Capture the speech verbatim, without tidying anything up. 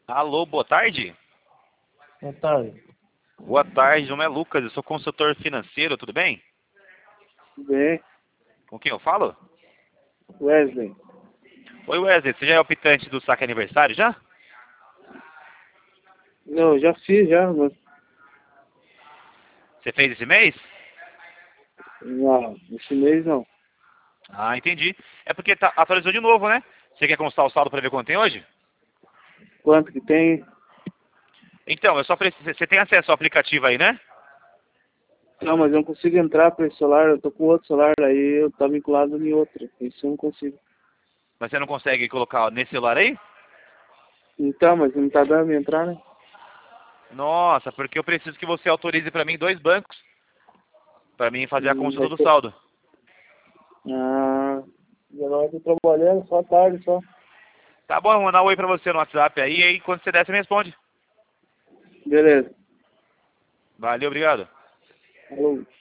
Alô, boa tarde? Boa tarde. Boa tarde, meu nome é Lucas, eu sou consultor financeiro, tudo bem? Tudo bem? Com quem eu falo? Wesley. Oi Wesley, você já é optante do saque aniversário já? Não, já fiz já, mas Você fez esse mês? não, esse mês não. Ah, entendi. É porque tá, atualizou de novo, né? Você quer constar o saldo para ver quanto tem hoje? Quanto que tem? Então, eu só preciso, você tem acesso ao aplicativo aí, né? Não, mas eu não consigo entrar para esse celular, eu tô com outro celular, aí eu tô vinculado em outro. Isso eu não consigo. Mas você não consegue colocar nesse celular aí? Então, mas não tá dando pra entrar, né? Nossa, porque eu preciso que você autorize para mim dois bancos, para mim fazer a Hum, consulta vai do ser. saldo. Ah, eu não tô trabalhando, só tarde só. Tá bom, eu vou mandar um oi pra você no WhatsApp aí, e aí quando você der, você me responde. Beleza. Valeu, obrigado. Alô.